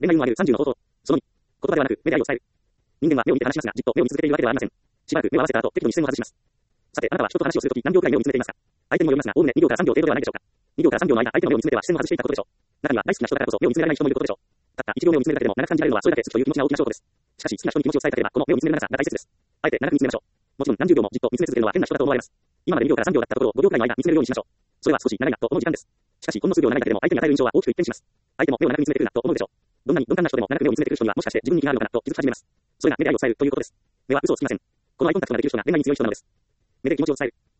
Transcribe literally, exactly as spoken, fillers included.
恋愛運を上げるさんじゅうの方法。そのに。言葉ではなく、目で愛を伝える。人間は目を見て話しますが、じっと目を見続けているわけではありません。しばらく目を合わせた後、適度に視線を外します。さて、あなたは人と話をするとき何秒くらい目を見つめていますか？相手にもよりますが、おおむねにびょうからさんびょう程度ではないでしょうか。にびょうからさんびょうの間、相手の目を見つめては視線を外していたことでしょう。中には大好きな人だからこそ目を見つめられない人もいることでしょう。たったいちびょう目を見つめるだけでも長く感じられるのはそれだけ好きという気持ちが大きな証拠です。しかし好きな人に気持ちを伝えたければ、この目を見つめる長さが大切です。あえて長く見つめましょう。もちろん何十秒もじっと見つめ続けるのは変な人だと思われます。今までにびょうからさんびょうだったところをごびょうくらいの間見つめるようにしましょう。それは少し長いなと思う時間です。しかしほんの数秒長いだけでも相手に与える印象は大きく一変します。相手も目を長く見つめてくるなと思うでしょう。どんなに鈍感な人でも長く目を見つめてくる人にはもしかして自分に気があるのかなと気づき始めます。それが目で愛を伝えるということです。目は嘘をつきません。このアイコンタクトができる人が恋愛に強い人なのです。目で気持ちを伝える。